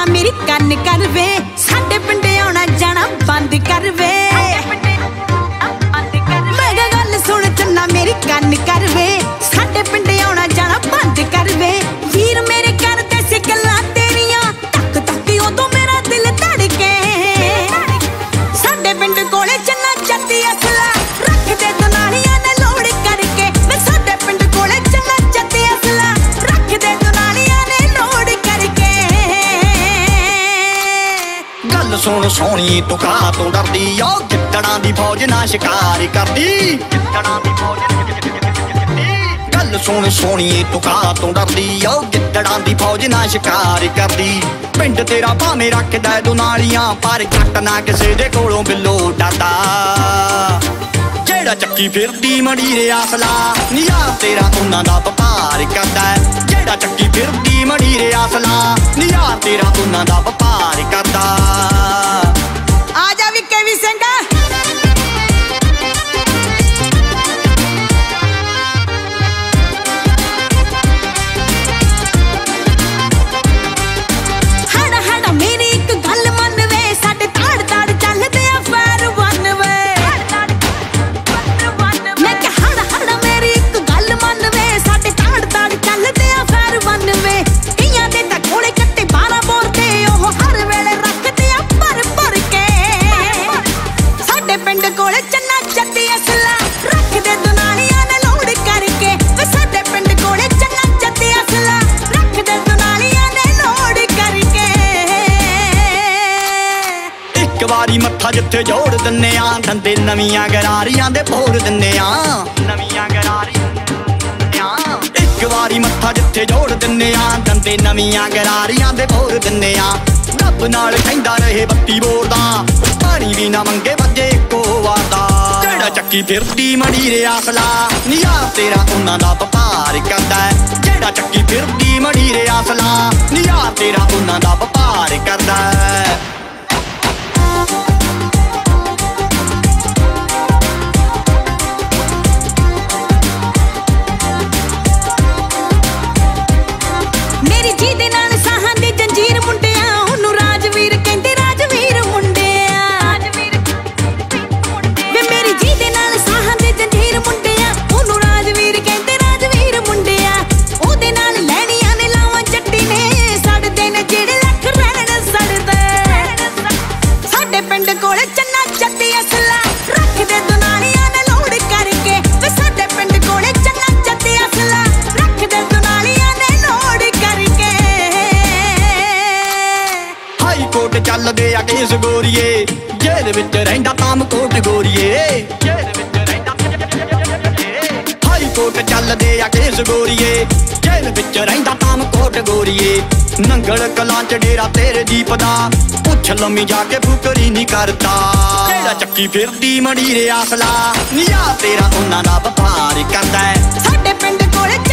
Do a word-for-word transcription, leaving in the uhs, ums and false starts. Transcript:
चन्ना मेरी कन कर वे साडे पिंड आउणा जाना बंद कर वे मैं गल सुन चन्ना मेरी कन कर वे साडे पिंड आउणा जाना बंद कर वे वीर मेरे करदे सी गल्लां तेरियां तक तक उदों मेरा दिल धड़के साडे पिंड कोले चन्ना जत्ती असला रख दे दुनालियां ने लोड़ करके मैं साडे पिंड कोले चन्ना जत्ती असला रख दे दुनालियां ने लोड़ करके गल सुन सोहणी तू खा तू डरदी ओ जित्तड़ां दी फौज ना शिकार करदी जित्तड़ां दी फौज गल सुन सोहणी तू खा तू डरदी ओ जित्तड़ां दी फौज ना शिकार करदी पिंड तेरा भावें रखदा दुनालियां पर जट ना किसे दे कोलों बिल्लो डरदा जेड़ा चक्की फिरदी मड़ीरे आसला नियार तेरा उन्हां दा वपार करदा जेड़ा चक्की फिरदी मड़ीरे आसला नियार तेरा उन्हां दा वपार करदा आजा विक्के वी सिंह मत्था जिथे जोड़ दिन्ने आ दंदे नवीआं गरारियां दे भोर दिन्ने आ नवीआं गरारियां एक वारी मत्था जिथे जोड़ दिन्ने आ दंदे नवीआं गरारियां दे भोर दिन्ने आ रब नाल कहंदा रहे बत्ती बोरदा पानी भी ना मंगे वजे इक्को वार दा जेड़ा चक्की फिरदी मड़ीरे आसला नियार तेरा उन्हां दा वपार करदा जेड़ा चक्की फिरदी मड़ीरे आसला नियार तेरा उन्हां दा वपार करदा चलदे आ केस गोरीए जेल विच रहिंदा तामकोट गोरीए जेल विच रहिंदा हाई कोर्ट चलदे आ केस गोरीए जेल विच रहिंदा तामकोट गोरीए नंगल कलां च डेरा तेरे दीप दा पुछ लम्मी जाके फुकरी नहीं करदा जेड़ा चक्की फिरदी मड़ीरे आसला नियार तेरा उन्हां दा वपार करदा साडे पिंड कोले